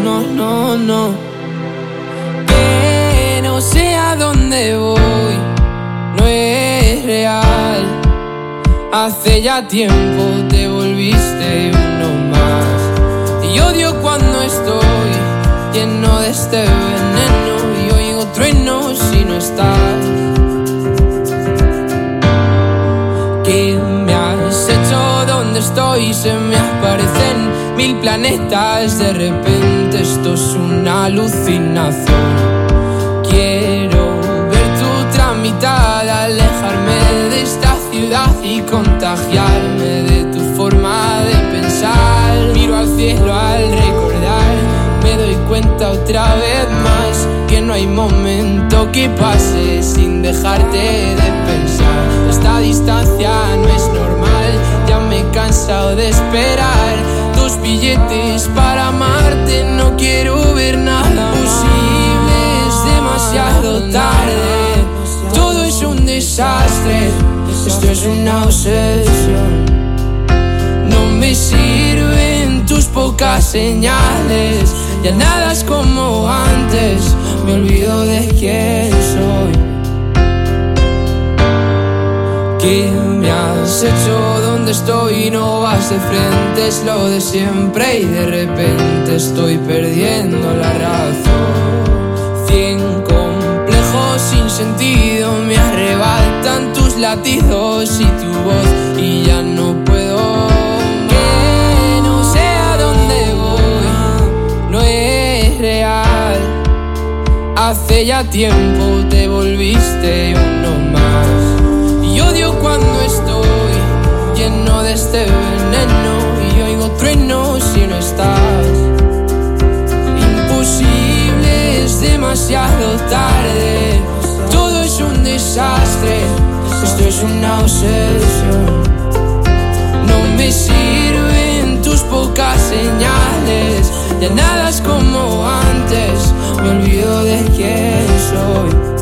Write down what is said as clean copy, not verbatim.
no. Que no sé a dónde voy, no es real. Hace ya tiempo te volviste uno más. Y odio cuando estoy lleno de este veneno y oigo truenos si no estás. ¿Qué me has hecho? ¿Dónde estoy? Se me aparecen 1000 planetas. De repente esto es una alucinación. Quiero ver tu tramitada, alejarme de esta ciudad y contagiarme de tu forma de pensar. Miro al cielo al recordar, me doy cuenta otra vez más que no hay momento que pase sin dejarte de pensar. Esta distancia no es normal, ya me he cansado de esperar tus billetes para amarte. No quiero ver nada posible, es demasiado tarde. Todo es un desastre, esto es una obsesión. No me sirven tus pocas señales, ya nada es como antes, me olvido de quién soy. ¿Qué me has hecho? ¿Dónde estoy? No vas de frente, es lo de siempre y de repente estoy perdiendo la razón. 100 complejos sin sentido me arrebatan tus latidos y tu voz y ya no puedo. Que no sé a dónde voy, no es real. Hace ya tiempo te volviste uno más. Y odio cuando estoy lleno de este veneno y oigo truenos si no estás. Imposible, es demasiado tarde. Todo es un desastre, esto es una obsesión. No me sirven tus pocas señales, ya nada es como antes, me olvido de quién soy.